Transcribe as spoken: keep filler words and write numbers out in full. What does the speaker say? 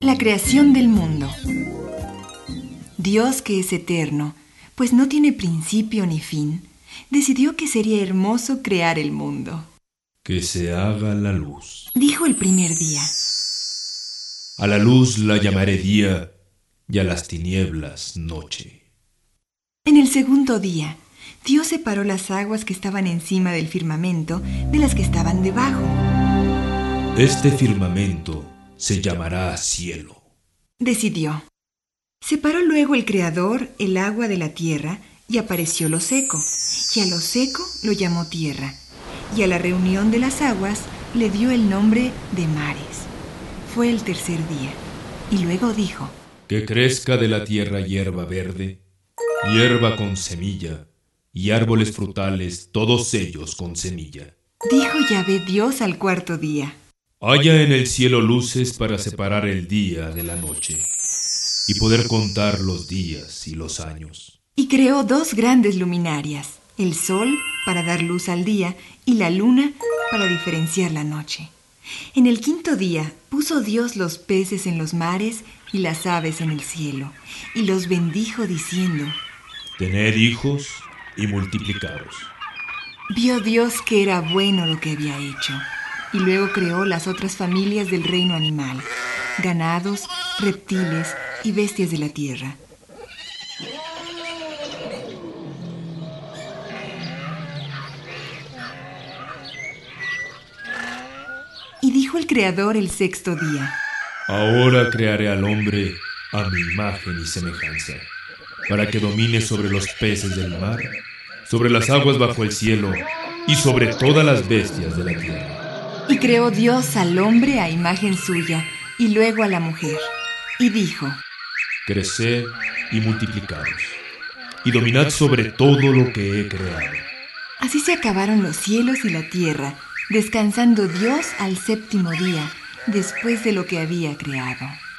La creación del mundo. Dios, que es eterno, pues no tiene principio ni fin, decidió que sería hermoso crear el mundo. Que se haga la luz. Dijo el primer día. A la luz la llamaré día y a las tinieblas noche. En el segundo día, Dios separó las aguas que estaban encima del firmamento de las que estaban debajo. Este firmamento se llamará cielo. Decidió. Separó luego el Creador el agua de la tierra y apareció lo seco, y a lo seco lo llamó tierra, y a la reunión de las aguas le dio el nombre de mares. Fue el tercer día, y luego dijo: Que crezca de la tierra hierba verde, hierba con semilla, y árboles frutales, todos ellos con semilla. Dijo Yahvé Dios al cuarto día: Haya en el cielo luces para separar el día de la noche, y poder contar los días y los años. Y creó dos grandes luminarias, el sol para dar luz al día y la luna para diferenciar la noche. En el quinto día puso Dios los peces en los mares y las aves en el cielo, y los bendijo diciendo: Tened hijos y multiplicaros. Vio Dios que era bueno lo que había hecho, y luego creó las otras familias del reino animal, ganados, reptiles y bestias de la tierra. Y dijo el Creador el sexto día: Ahora crearé al hombre a mi imagen y semejanza, para que domine sobre los peces del mar, sobre las aguas bajo el cielo y sobre todas las bestias de la tierra. Y creó Dios al hombre a imagen suya, y luego a la mujer. Y dijo: Creced y multiplicaros, y dominad sobre todo lo que he creado. Así se acabaron los cielos y la tierra, descansando Dios al séptimo día, después de lo que había creado.